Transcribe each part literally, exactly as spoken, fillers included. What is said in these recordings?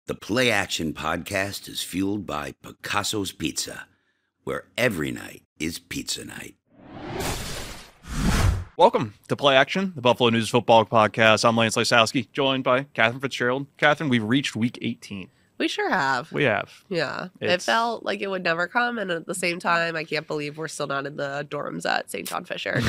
The Play Action podcast is fueled by Picasso's Pizza, where every night is pizza night. Welcome to Play Action, the Buffalo News Football Podcast. I'm Lance Lysowski, joined by Catherine Fitzgerald. Catherine, we've reached week eighteen. We sure have. We have. Yeah. It's... It felt like it would never come, and at the same time, I can't believe we're still not in the dorms at Saint John Fisher.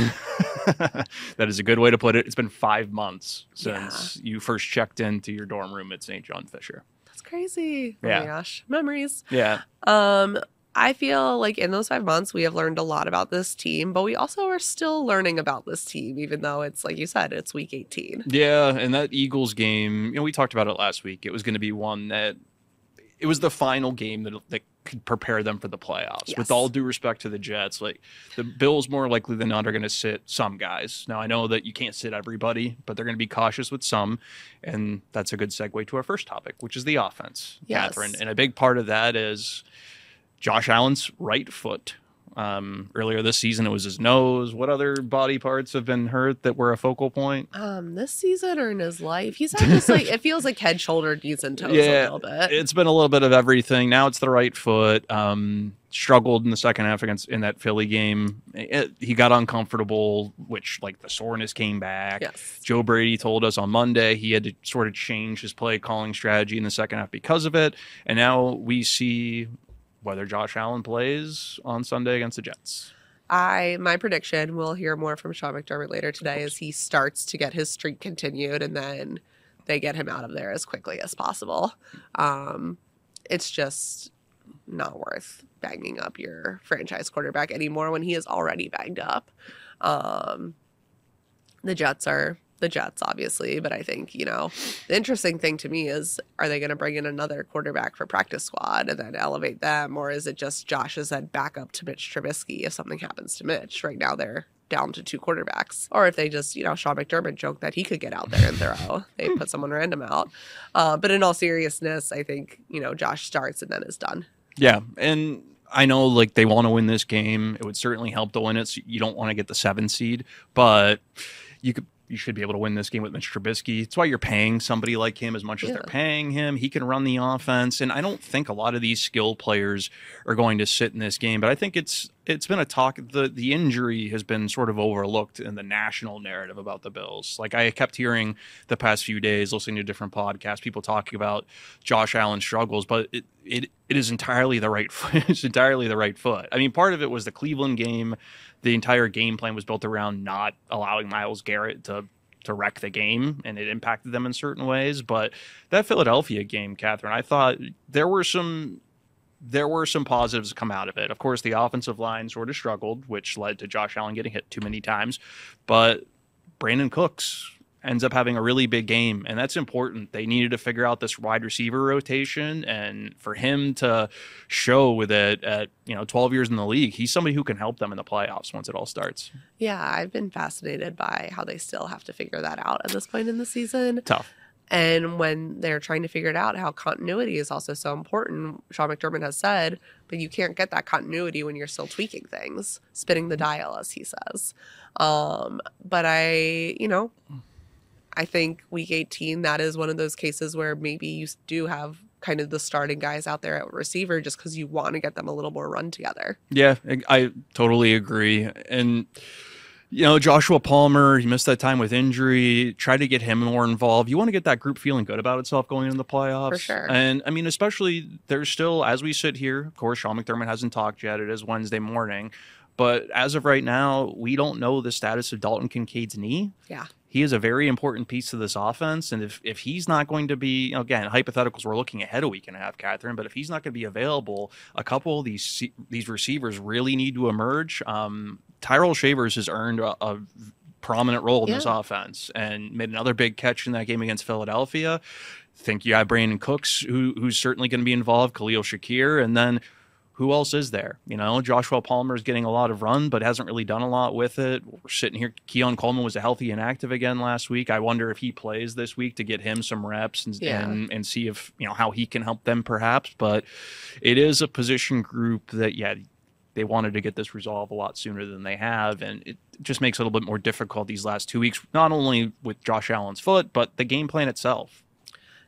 That is a good way to put it. It's been five months since yeah. you first checked into your dorm room at Saint John Fisher. That's crazy. Yeah. Oh my gosh. Memories. Yeah. Um, I feel like in those five months, we have learned a lot about this team, but we also are still learning about this team, even though it's, like you said, it's week eighteen. Yeah, and that Eagles game, you know, we talked about it last week. It was going to be one that it was the final game that, that could prepare them for the playoffs. Yes. With all due respect to the Jets, like the Bills more likely than not are going to sit some guys. Now, I know that you can't sit everybody, but they're going to be cautious with some. And that's a good segue to our first topic, which is the offense, yes. Catherine. And a big part of that is Josh Allen's right foot. Um, earlier this season, it was his nose. What other body parts have been hurt that were a focal point? Um, this season or in his life, he's had just like it feels like head, shoulder, knees, and toes yeah, a little bit. It's been a little bit of everything. Now it's the right foot. Um, struggled in the second half against in that Philly game. It, he got uncomfortable, which like the soreness came back. Yes. Joe Brady told us on Monday he had to sort of change his play calling strategy in the second half because of it. And now we see whether Josh Allen plays on Sunday against the Jets. I my prediction, we'll hear more from Sean McDermott later today, is he starts to get his streak continued and then they get him out of there as quickly as possible. Um, it's just not worth banging up your franchise quarterback anymore when he is already banged up. Um, the Jets are the Jets, obviously, but I think, you know, the interesting thing to me is, are they going to bring in another quarterback for practice squad and then elevate them? Or is it just Josh as that backup to Mitch Trubisky if something happens to Mitch? Right now they're down to two quarterbacks. Or if they just, you know, Sean McDermott joked that he could get out there and throw. They put someone random out. Uh, but in all seriousness, I think, you know, Josh starts and then is done. Yeah, and I know like they want to win this game. It would certainly help to win it. So you don't want to get the seven seed, but you could You should be able to win this game with Mitch Trubisky. It's why you're paying somebody like him as much as yeah. they're paying him. He can run the offense. And I don't think a lot of these skill players are going to sit in this game. But I think it's it's been a talk. The, the injury has been sort of overlooked in the national narrative about the Bills. Like I kept hearing the past few days, listening to different podcasts, people talking about Josh Allen's struggles. But it it, it is entirely the right foot. It's entirely the right foot. I mean, part of it was the Cleveland game. The entire game plan was built around not allowing Myles Garrett to to wreck the game, and it impacted them in certain ways. But that Philadelphia game, Catherine, I thought there were some there were some positives come out of it. Of course, the offensive line sort of struggled, which led to Josh Allen getting hit too many times. But Brandon Cooks ends up having a really big game, and that's important. They needed to figure out this wide receiver rotation, and for him to show with it at, you know, twelve years in the league, he's somebody who can help them in the playoffs once it all starts. Yeah, I've been fascinated by how they still have to figure that out at this point in the season. Tough. And when they're trying to figure it out, how continuity is also so important. Sean McDermott has said, but you can't get that continuity when you're still tweaking things, spinning the dial, as he says. Um, but I, you know, I think week eighteen, that is one of those cases where maybe you do have kind of the starting guys out there at receiver just because you want to get them a little more run together. Yeah, I totally agree. And, you know, Joshua Palmer, he missed that time with injury. Try to get him more involved. You want to get that group feeling good about itself going into the playoffs. For sure. And, I mean, especially there's still, as we sit here, of course, Sean McDermott hasn't talked yet. It is Wednesday morning. But as of right now, we don't know the status of Dalton Kincaid's knee. Yeah. He is a very important piece of this offense. And if, if he's not going to be, you know, again, hypotheticals, we're looking ahead a week and a half, Catherine, but if he's not going to be available, a couple of these these receivers really need to emerge. Um, Tyrell Shavers has earned a, a prominent role in yeah. this offense and made another big catch in that game against Philadelphia. I think you have Brandon Cooks, who who's certainly going to be involved, Khalil Shakir, and then who else is there? You know, Joshua Palmer is getting a lot of run, but hasn't really done a lot with it. We're sitting here. Keon Coleman was healthy and active again last week. I wonder if he plays this week to get him some reps and, yeah. and, and see if, you know, how he can help them perhaps. But it is a position group that, yeah, they wanted to get this resolved a lot sooner than they have. And it just makes it a little bit more difficult these last two weeks, not only with Josh Allen's foot, but the game plan itself.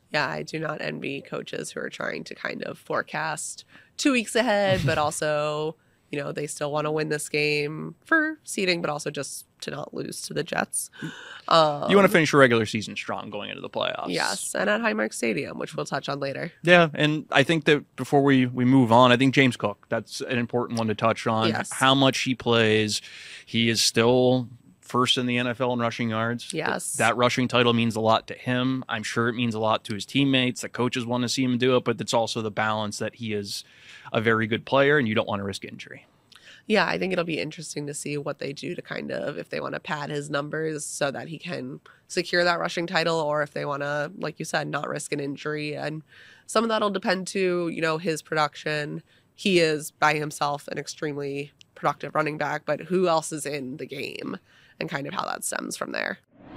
Yeah, I do not envy coaches who are trying to kind of forecast two weeks ahead, but also, you know, they still want to win this game for seeding, but also just to not lose to the Jets. Um, You want to finish your regular season strong going into the playoffs. Yes, and at Highmark Stadium, which we'll touch on later. Yeah, and I think that before we, we move on, I think James Cook, that's an important one to touch on. Yes. How much he plays. He is still first in the N F L in rushing yards. Yes. That rushing title means a lot to him. I'm sure it means a lot to his teammates. The coaches want to see him do it, but it's also the balance that he is a very good player and you don't want to risk injury. Yeah, I think it'll be interesting to see what they do to kind of, if they want to pad his numbers so that he can secure that rushing title, or if they want to, like you said, not risk an injury. And some of that'll depend to, you know, his production. He is by himself an extremely productive running back, but who else is in the game and kind of how that stems from there.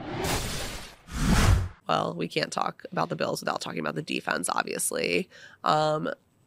Well, we can't talk about the Bills without talking about the defense, obviously. Um,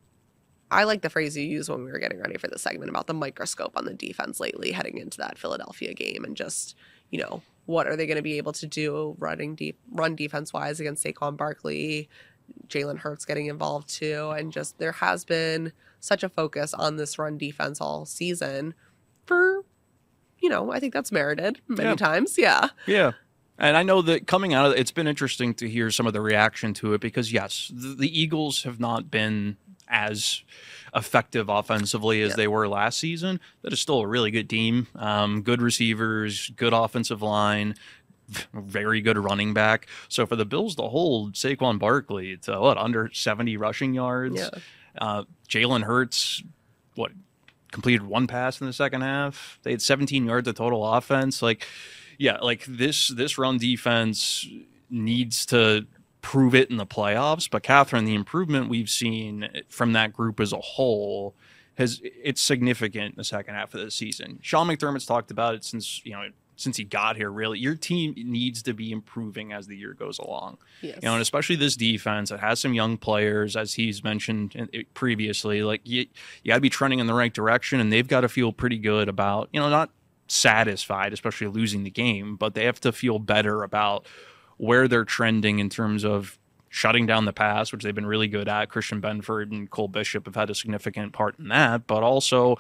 I like the phrase you used when we were getting ready for the segment about the microscope on the defense lately heading into that Philadelphia game, and just, you know, what are they going to be able to do running deep, run defense-wise against Saquon Barkley, Jalen Hurts getting involved too, and just there has been such a focus on this run defense all season for, you know, I think that's merited many Yeah. times. Yeah. Yeah. And I know that coming out of it, it's been interesting to hear some of the reaction to it because, yes, the, the Eagles have not been as effective offensively as Yeah. they were last season. That is still a really good team. Um, good receivers, good offensive line, very good running back. So for the Bills to hold Saquon Barkley to, what, under seventy rushing yards? Yeah. Uh, Jalen Hurts, what, completed one pass in the second half? They had seventeen yards of total offense. Like, yeah, like this this run defense needs to prove it in the playoffs. But Catherine, the improvement we've seen from that group as a whole has it's significant in the second half of the season. Sean McDermott's talked about it since you know since he got here. Really, your team needs to be improving as the year goes along. Yes. You know, and especially this defense that has some young players, as he's mentioned in- it previously. Like you, you got to be trending in the right direction, and they've got to feel pretty good about you know not satisfied, especially losing the game, but they have to feel better about where they're trending in terms of shutting down the pass, which they've been really good at. Christian Benford and Cole Bishop have had a significant part in that, but also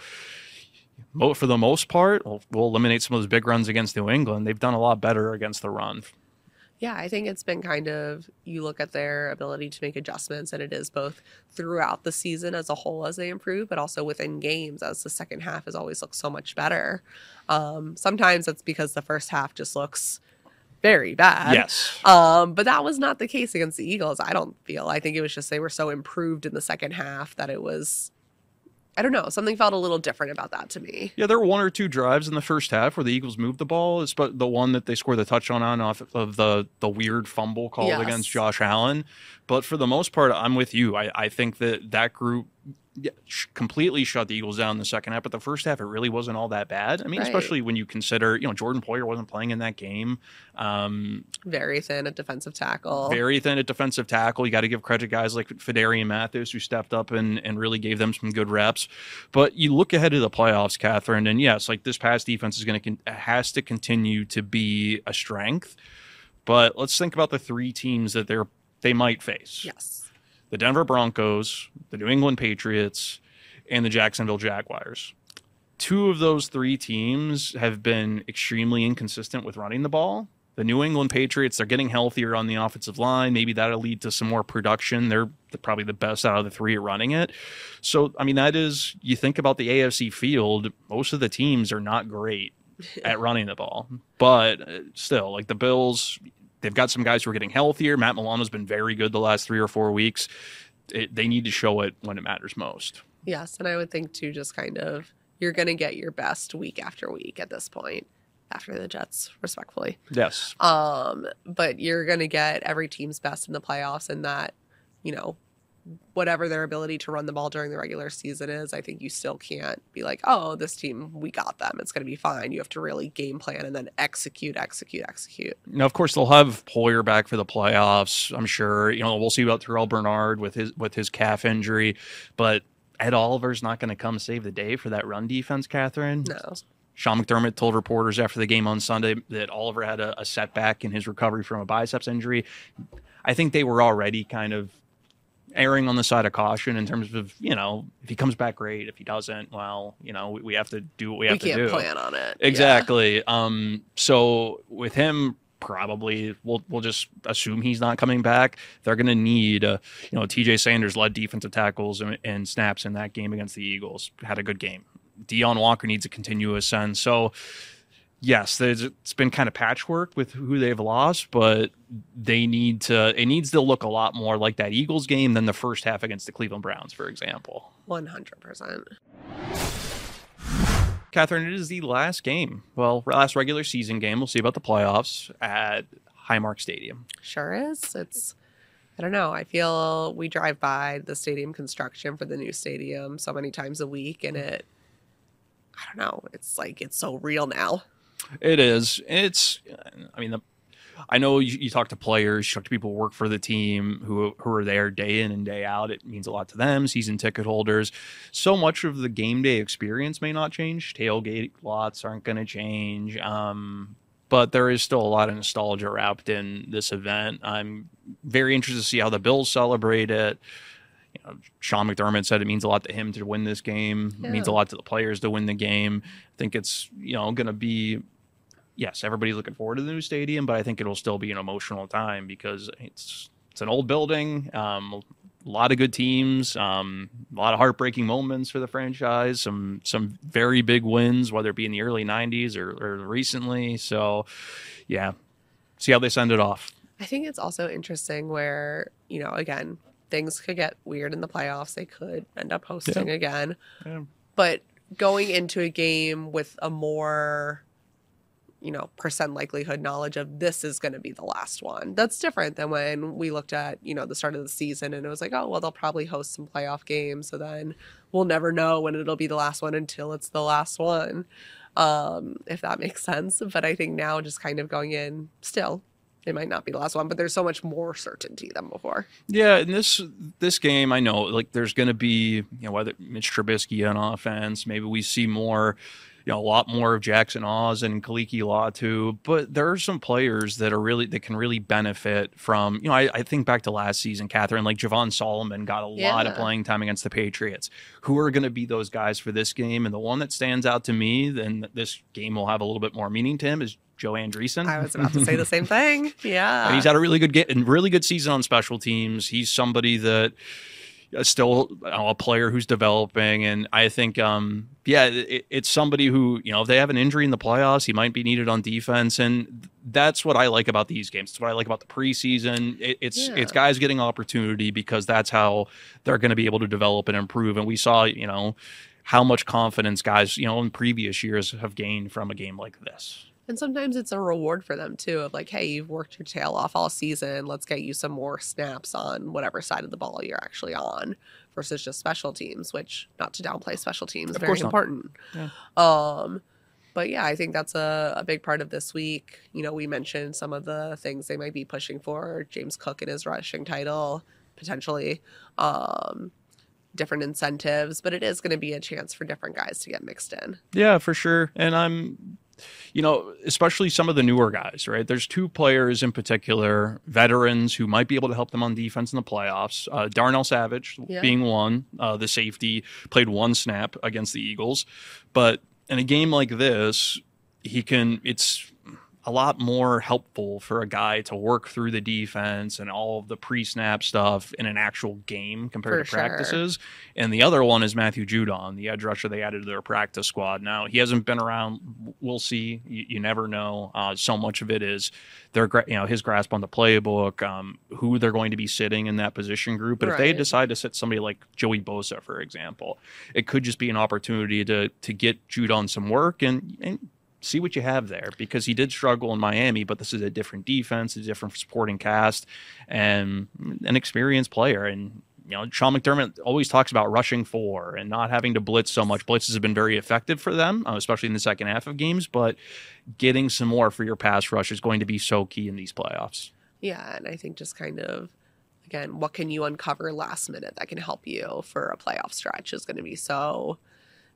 mo- for the most part, we'll, we'll eliminate some of those big runs against New England. They've done a lot better against the run. Yeah, I think it's been kind of, you look at their ability to make adjustments, and it is both throughout the season as a whole as they improve, but also within games as the second half has always looked so much better. Um, sometimes that's because the first half just looks very bad. Yes. Um, but that was not the case against the Eagles, I don't feel. I think it was just they were so improved in the second half that it was, I don't know, something felt a little different about that to me. Yeah, there were one or two drives in the first half where the Eagles moved the ball. It's but the one that they scored the touchdown on off of the the weird fumble called Yes. against Josh Allen. But for the most part, I'm with you. I, I think that that group yeah, sh- completely shut the Eagles down in the second half. But the first half, it really wasn't all that bad. I mean, Right. especially when you consider, you know, Jordan Poyer wasn't playing in that game. Um, Very thin at defensive tackle. very thin at defensive tackle. You got to give credit to guys like Fedarian Mathis who stepped up and, and really gave them some good reps. But you look ahead to the playoffs, Catherine, and yes, like this past defense is going to con- has to continue to be a strength. But let's think about the three teams that they're they might face: Yes. the Denver Broncos, the New England Patriots, and the Jacksonville Jaguars. Two of those three teams have been extremely inconsistent with running the ball. The New England Patriots, they're getting healthier on the offensive line. Maybe that'll lead to some more production. They're probably the best out of the three at running it. So, I mean, that is, you think about the A F C field, most of the teams are not great at running the ball. But uh, still, like the Bills, they've got some guys who are getting healthier. Matt Milano's been very good the last three or four weeks. It, they need to show it when it matters most. Yes, and I would think too, just kind of, you're going to get your best week after week at this point, after the Jets, respectfully. Yes. Um, but you're going to get every team's best in the playoffs, and that, you know, whatever their ability to run the ball during the regular season is, I think you still can't be like, oh, this team, we got them, it's going to be fine. You have to really game plan and then execute, execute, execute. Now, of course, they'll have Poyer back for the playoffs. I'm sure. You know, we'll see about Terrell Bernard with his with his calf injury, but Ed Oliver's not going to come save the day for that run defense, Catherine. No. Sean McDermott told reporters after the game on Sunday that Oliver had a, a setback in his recovery from a biceps injury. I think they were already kind of erring on the side of caution in terms of, you know, if he comes back, great. If he doesn't, well, you know, we, we have to do what we have we to do. We can't plan on it. Exactly. Yeah. Um, so with him, probably we'll we'll just assume he's not coming back. They're going to need, uh, you know, T J Sanders led defensive tackles and, and snaps in that game against the Eagles. Had a good game. Deon Walker needs to continue to ascend. So, yes, there's, it's been kind of patchwork with who they've lost, but they need to. It needs to look a lot more like that Eagles game than the first half against the Cleveland Browns, for example. one hundred percent. Catherine, it is the last game. Well, last regular season game. We'll see about the playoffs at Highmark Stadium. Sure is. It's. I don't know. I feel we drive by the stadium construction for the new stadium so many times a week, and it. I don't know. It's like it's so real now. It is. It's, I mean, the, I know you, you talk to players, you talk to people who work for the team who who are there day in and day out. It means a lot to them, season ticket holders. So much of the game day experience may not change. Tailgate lots aren't going to change. Um, but there is still a lot of nostalgia wrapped in this event. I'm very interested to see how the Bills celebrate it. You know, Sean McDermott said it means a lot to him to win this game. Yeah. It means a lot to the players to win the game. I think it's, you know, going to be, yes, everybody's looking forward to the new stadium, but I think it'll still be an emotional time because it's it's an old building, um, a lot of good teams, um, a lot of heartbreaking moments for the franchise, some some very big wins, whether it be in the early nineties or, or recently. So, yeah, see how they send it off. I think it's also interesting where, you know, again, things could get weird in the playoffs. They could end up hosting yeah. again. Yeah. But going into a game with a more, you know, percent likelihood knowledge of this is going to be the last one. That's different than when we looked at, you know, the start of the season and it was like, oh, well, they'll probably host some playoff games. So then we'll never know when it'll be the last one until it's the last one, um, if that makes sense. But I think now just kind of going in still, it might not be the last one, but there's so much more certainty than before. Yeah, in this this game, I know like there's going to be, you know, whether Mitch Trubisky on offense, maybe we see more, you know, a lot more of Jackson Oz and Kaliki Latu, but there are some players that are really that can really benefit from, you know, I, I think back to last season, Catherine, like Javon Solomon got a yeah. lot of playing time against the Patriots. Who are going to be those guys for this game? And the one that stands out to me, then this game will have a little bit more meaning to him, is Joe Andreessen. I was about to say the same thing. Yeah. And he's had a really good get and really good season on special teams. He's somebody that is still you know, a player who's developing. And I think, um, yeah, it, it's somebody who, you know, if they have an injury in the playoffs, he might be needed on defense. And that's what I like about these games. It's what I like about the preseason. It, it's, yeah. it's guys getting opportunity because that's how they're going to be able to develop and improve. And we saw, you know, how much confidence guys, you know, in previous years have gained from a game like this. And sometimes it's a reward for them, too, of like, hey, you've worked your tail off all season. Let's get you some more snaps on whatever side of the ball you're actually on versus just special teams, which, not to downplay special teams, of very important. Yeah. Um, but, yeah, I think that's a, a big part of this week. You know, we mentioned some of the things they might be pushing for. James Cook and his rushing title, potentially. Um, different incentives. But it is going to be a chance for different guys to get mixed in. Yeah, for sure. And I'm... You know, especially some of the newer guys, right? There's two players in particular, veterans who might be able to help them on defense in the playoffs. Uh, Darnell Savage yeah. being one, uh, the safety, played one snap against the Eagles. But in a game like this, he can, it's a lot more helpful for a guy to work through the defense and all of the pre-snap stuff in an actual game compared for to sure. practices. And the other one is Matthew Judon, the edge rusher they added to their practice squad. Now, he hasn't been around. We'll see. You, you never know. Uh, so much of it is their, you know, his grasp on the playbook, um, who they're going to be sitting in that position group. But right. if they decide to sit somebody like Joey Bosa, for example, it could just be an opportunity to to get Judon some work and, and see what you have there, because he did struggle in Miami, but this is a different defense, a different supporting cast, and an experienced player. And, you know, Sean McDermott always talks about rushing four and not having to blitz so much. Blitzes have been very effective for them, uh, especially in the second half of games, but getting some more for your pass rush is going to be so key in these playoffs. Yeah, and I think just kind of, again, what can you uncover last minute that can help you for a playoff stretch is going to be so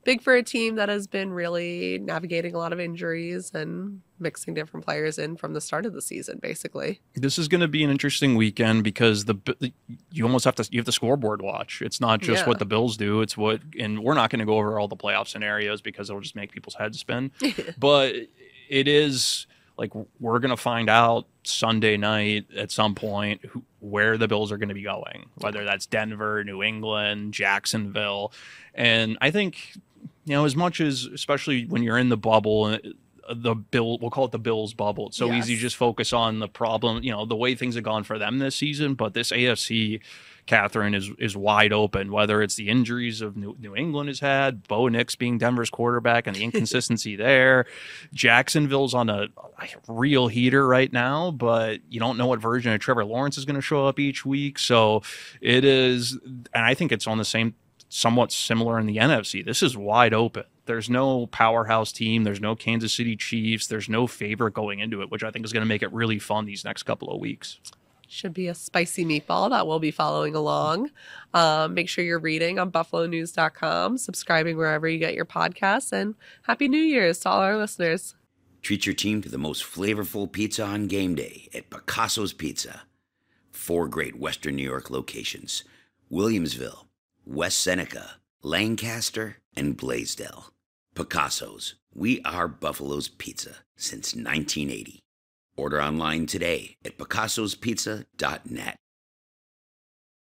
big for a team that has been really navigating a lot of injuries and mixing different players in from the start of the season, basically. This is going to be an interesting weekend because the you almost have to you have the scoreboard watch. It's not just Yeah. what the Bills do; it's what, and we're not going to go over all the playoff scenarios because it'll just make people's heads spin. But it is like we're going to find out Sunday night at some point who, where the Bills are going to be going, whether that's Denver, New England, Jacksonville, and I think you know as much as especially when you're in the bubble. The Bill, we'll call it the Bills bubble. It's so Yes. easy to just focus on the problem, you know, the way things have gone for them this season. But this A F C, Catherine, is is wide open. Whether it's the injuries of New, New England has had, Bo Nix being Denver's quarterback and the inconsistency there. Jacksonville's on a, a real heater right now, but you don't know what version of Trevor Lawrence is going to show up each week. So it is, and I think it's on the same, somewhat similar in the N F C. This is wide open. There's no powerhouse team. There's no Kansas City Chiefs. There's no favorite going into it, which I think is going to make it really fun these next couple of weeks. Should be a spicy meatball that we'll be following along. Um, make sure you're reading on buffalo news dot com, subscribing wherever you get your podcasts, and Happy New Year's to all our listeners. Treat your team to the most flavorful pizza on game day at Picasso's Pizza. Four great Western New York locations: Williamsville, West Seneca, Lancaster, and Blaisdell. Picasso's. We are Buffalo's Pizza since nineteen eighty. Order online today at picassos pizza dot net.